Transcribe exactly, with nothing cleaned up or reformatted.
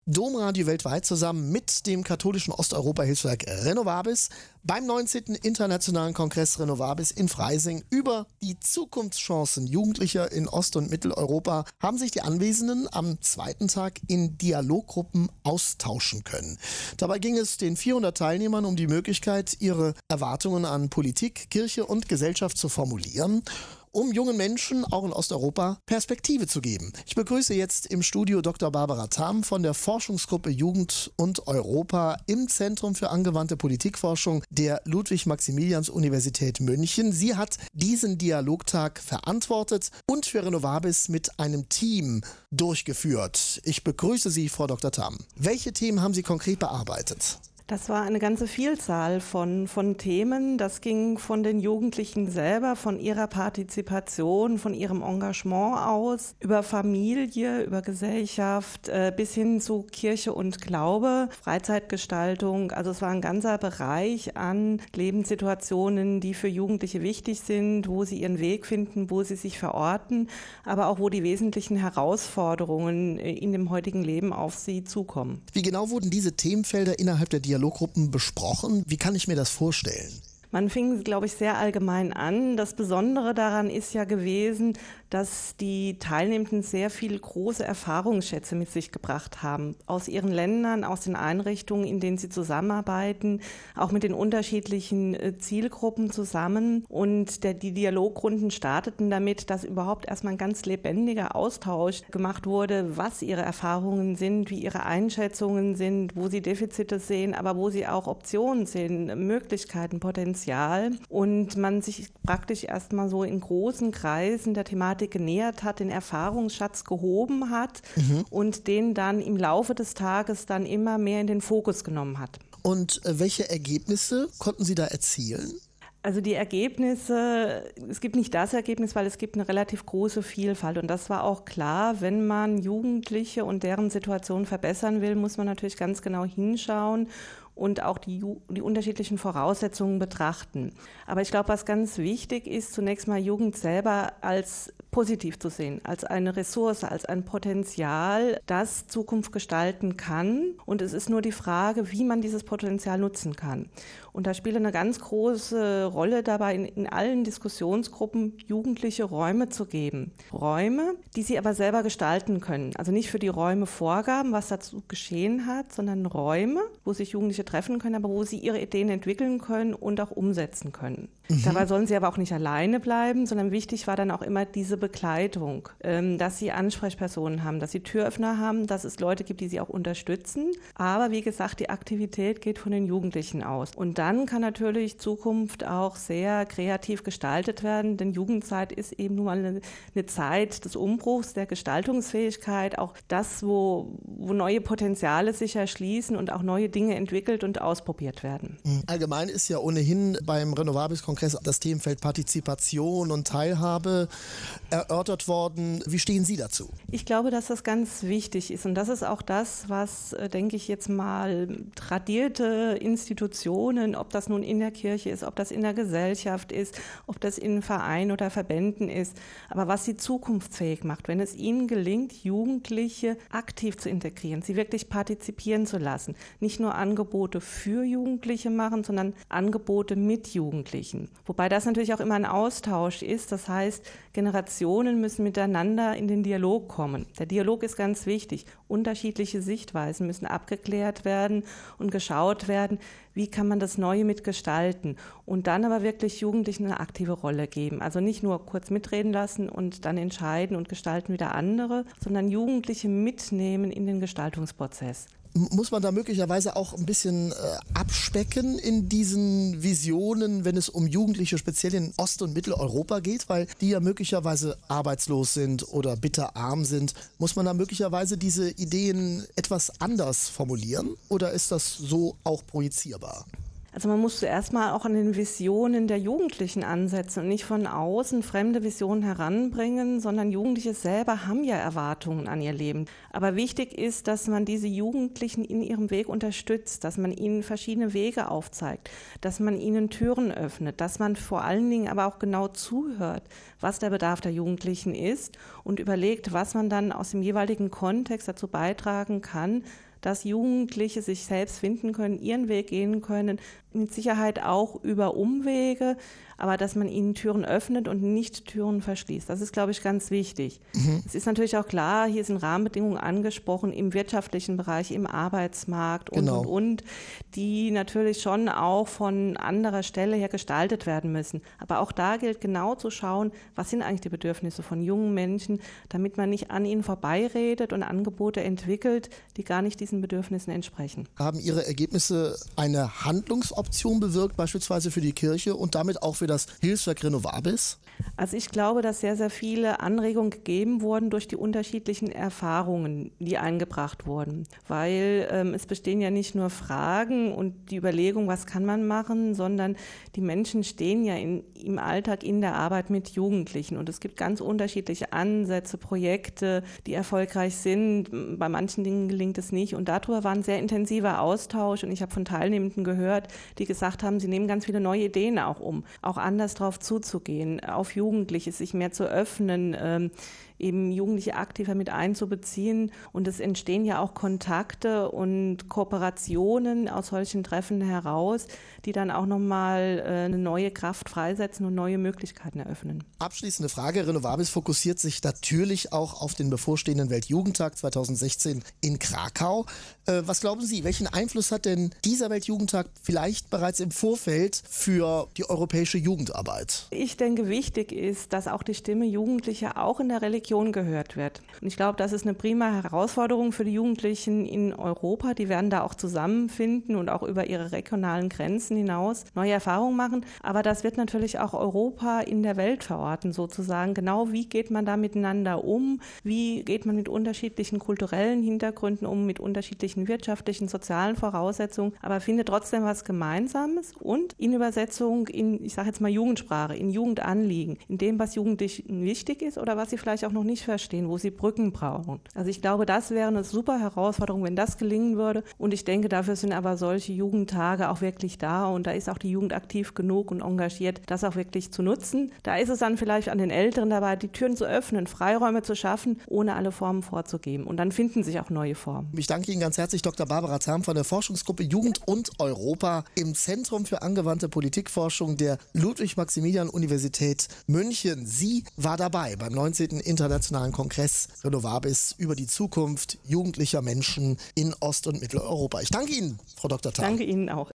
Domradio weltweit zusammen mit dem katholischen Osteuropa-Hilfswerk Renovabis beim neunzehnten Internationalen Kongress Renovabis in Freising über die Zukunftschancen Jugendlicher in Ost- und Mitteleuropa haben sich die Anwesenden am zweiten Tag in Dialoggruppen austauschen können. Dabei ging es den vierhundert Teilnehmern um die Möglichkeit, ihre Erwartungen an Politik, Kirche und Gesellschaft zu formulieren, um jungen Menschen, auch in Osteuropa, Perspektive zu geben. Ich begrüße jetzt im Studio Doktor Barbara Tham von der Forschungsgruppe Jugend und Europa im Zentrum für angewandte Politikforschung der Ludwig-Maximilians-Universität München. Sie hat diesen Dialogtag verantwortet und für Renovabis mit einem Team durchgeführt. Ich begrüße Sie, Frau Doktor Tham. Welche Themen haben Sie konkret bearbeitet? Das war eine ganze Vielzahl von, von Themen. Das ging von den Jugendlichen selber, von ihrer Partizipation, von ihrem Engagement aus, über Familie, über Gesellschaft, äh, bis hin zu Kirche und Glaube, Freizeitgestaltung. Also es war ein ganzer Bereich an Lebenssituationen, die für Jugendliche wichtig sind, wo sie ihren Weg finden, wo sie sich verorten, aber auch wo die wesentlichen Herausforderungen in dem heutigen Leben auf sie zukommen. Wie genau wurden diese Themenfelder innerhalb der Dialoggruppen besprochen? Wie kann ich mir das vorstellen? Man fing, glaube ich, sehr allgemein an. Das Besondere daran ist ja gewesen, dass die Teilnehmenden sehr viele große Erfahrungsschätze mit sich gebracht haben. Aus ihren Ländern, aus den Einrichtungen, in denen sie zusammenarbeiten, auch mit den unterschiedlichen Zielgruppen zusammen. Und der, die Dialogrunden starteten damit, dass überhaupt erstmal ein ganz lebendiger Austausch gemacht wurde, was ihre Erfahrungen sind, wie ihre Einschätzungen sind, wo sie Defizite sehen, aber wo sie auch Optionen sehen, Möglichkeiten, Potenzial. Und man sich praktisch erstmal so in großen Kreisen der Thematik genähert hat, den Erfahrungsschatz gehoben hat mhm. und den dann im Laufe des Tages dann immer mehr in den Fokus genommen hat. Und welche Ergebnisse konnten Sie da erzielen? Also die Ergebnisse, es gibt nicht das Ergebnis, weil es gibt eine relativ große Vielfalt. Und das war auch klar, wenn man Jugendliche und deren Situation verbessern will, muss man natürlich ganz genau hinschauen und auch die, die unterschiedlichen Voraussetzungen betrachten. Aber ich glaube, was ganz wichtig ist, zunächst mal Jugend selber als positiv zu sehen, als eine Ressource, als ein Potenzial, das Zukunft gestalten kann. Und es ist nur die Frage, wie man dieses Potenzial nutzen kann. Und da spielt eine ganz große Rolle dabei, in, in allen Diskussionsgruppen Jugendliche Räume zu geben. Räume, die sie aber selber gestalten können. Also nicht für die Räume Vorgaben, was dazu geschehen hat, sondern Räume, wo sich Jugendliche treffen können, aber wo sie ihre Ideen entwickeln können und auch umsetzen können. Mhm. Dabei sollen sie aber auch nicht alleine bleiben, sondern wichtig war dann auch immer diese Begleitung, ähm, dass sie Ansprechpersonen haben, dass sie Türöffner haben, dass es Leute gibt, die sie auch unterstützen. Aber wie gesagt, die Aktivität geht von den Jugendlichen aus. Und dann kann natürlich Zukunft auch sehr kreativ gestaltet werden, denn Jugendzeit ist eben nun mal eine, eine Zeit des Umbruchs, der Gestaltungsfähigkeit, auch das, wo, wo neue Potenziale sich erschließen und auch neue Dinge entwickelt und ausprobiert werden. Allgemein ist ja ohnehin beim Renovabis-Kongress das Themenfeld Partizipation und Teilhabe erörtert worden. Wie stehen Sie dazu? Ich glaube, dass das ganz wichtig ist und das ist auch das, was, denke ich, jetzt mal tradierte Institutionen, ob das nun in der Kirche ist, ob das in der Gesellschaft ist, ob das in Vereinen oder Verbänden ist, aber was sie zukunftsfähig macht, wenn es ihnen gelingt, Jugendliche aktiv zu integrieren, sie wirklich partizipieren zu lassen, nicht nur Angebote für Jugendliche machen, sondern Angebote mit Jugendlichen. Wobei das natürlich auch immer ein Austausch ist, das heißt, Generationen müssen miteinander in den Dialog kommen. Der Dialog ist ganz wichtig. Unterschiedliche Sichtweisen müssen abgeklärt werden und geschaut werden, wie kann man das Neue mitgestalten und dann aber wirklich Jugendlichen eine aktive Rolle geben. Also nicht nur kurz mitreden lassen und dann entscheiden und gestalten wieder andere, sondern Jugendliche mitnehmen in den Gestaltungsprozess. Muss man da möglicherweise auch ein bisschen äh, abspecken in diesen Visionen, wenn es um Jugendliche speziell in Ost- und Mitteleuropa geht, weil die ja möglicherweise arbeitslos sind oder bitterarm sind. Muss man da möglicherweise diese Ideen etwas anders formulieren oder ist das so auch projizierbar? Also man muss zuerst mal auch an den Visionen der Jugendlichen ansetzen und nicht von außen fremde Visionen heranbringen, sondern Jugendliche selber haben ja Erwartungen an ihr Leben. Aber wichtig ist, dass man diese Jugendlichen in ihrem Weg unterstützt, dass man ihnen verschiedene Wege aufzeigt, dass man ihnen Türen öffnet, dass man vor allen Dingen aber auch genau zuhört, was der Bedarf der Jugendlichen ist und überlegt, was man dann aus dem jeweiligen Kontext dazu beitragen kann, dass Jugendliche sich selbst finden können, ihren Weg gehen können, mit Sicherheit auch über Umwege, aber dass man ihnen Türen öffnet und nicht Türen verschließt. Das ist, glaube ich, ganz wichtig. Mhm. Es ist natürlich auch klar, hier sind Rahmenbedingungen angesprochen im wirtschaftlichen Bereich, im Arbeitsmarkt und, genau. und, und, die natürlich schon auch von anderer Stelle her gestaltet werden müssen. Aber auch da gilt genau zu schauen, was sind eigentlich die Bedürfnisse von jungen Menschen, damit man nicht an ihnen vorbeiredet und Angebote entwickelt, die gar nicht diesen Bedürfnissen entsprechen. Haben Ihre Ergebnisse eine Handlungsoption bewirkt, beispielsweise für die Kirche und damit auch für das Hilfswerk Renovabis? Also ich glaube, dass sehr, sehr viele Anregungen gegeben wurden durch die unterschiedlichen Erfahrungen, die eingebracht wurden. Weil ähm, es bestehen ja nicht nur Fragen und die Überlegung, was kann man machen, sondern die Menschen stehen ja in, im Alltag in der Arbeit mit Jugendlichen. Und es gibt ganz unterschiedliche Ansätze, Projekte, die erfolgreich sind. Bei manchen Dingen gelingt es nicht. Und darüber war ein sehr intensiver Austausch. Und ich habe von Teilnehmenden gehört, die gesagt haben, sie nehmen ganz viele neue Ideen auch um, auch anders darauf zuzugehen, auf Jugendliche sich mehr zu öffnen, ähm, eben Jugendliche aktiver mit einzubeziehen. Und es entstehen ja auch Kontakte und Kooperationen aus solchen Treffen heraus, die dann auch nochmal äh, eine neue Kraft freisetzen und neue Möglichkeiten eröffnen. Abschließende Frage. Renovabis fokussiert sich natürlich auch auf den bevorstehenden Weltjugendtag zweitausendsechzehn in Krakau. Äh, was glauben Sie, welchen Einfluss hat denn dieser Weltjugendtag vielleicht bereits im Vorfeld für die europäische Jugendarbeit? Ich denke, wichtig ist, dass auch die Stimme Jugendlicher auch in der Religion gehört wird. Und ich glaube, das ist eine prima Herausforderung für die Jugendlichen in Europa. Die werden da auch zusammenfinden und auch über ihre regionalen Grenzen hinaus neue Erfahrungen machen. Aber das wird natürlich auch Europa in der Welt verorten, sozusagen. Genau, wie geht man da miteinander um? Wie geht man mit unterschiedlichen kulturellen Hintergründen um, mit unterschiedlichen wirtschaftlichen, sozialen Voraussetzungen, aber findet trotzdem was Gemeinsames und in Übersetzung in, ich sage jetzt mal Jugendsprache, in Jugendanliegen, in dem, was Jugendlichen wichtig ist oder was sie vielleicht auch noch nicht verstehen, wo sie Brücken brauchen. Also ich glaube, das wäre eine super Herausforderung, wenn das gelingen würde. Und ich denke, dafür sind aber solche Jugendtage auch wirklich da und da ist auch die Jugend aktiv genug und engagiert, das auch wirklich zu nutzen. Da ist es dann vielleicht an den Älteren dabei, die Türen zu öffnen, Freiräume zu schaffen, ohne alle Formen vorzugeben. Und dann finden sich auch neue Formen. Ich danke Ihnen ganz herzlich, Doktor Barbara Zahm von der Forschungsgruppe Jugend und Europa im Zentrum für angewandte Politikforschung der Ludwig-Maximilian-Universität München. Sie war dabei beim neunzehnten Internationalen Kongress Renovabis über die Zukunft jugendlicher Menschen in Ost- und Mitteleuropa. Ich danke Ihnen, Frau Doktor Zahm. Danke Ihnen auch.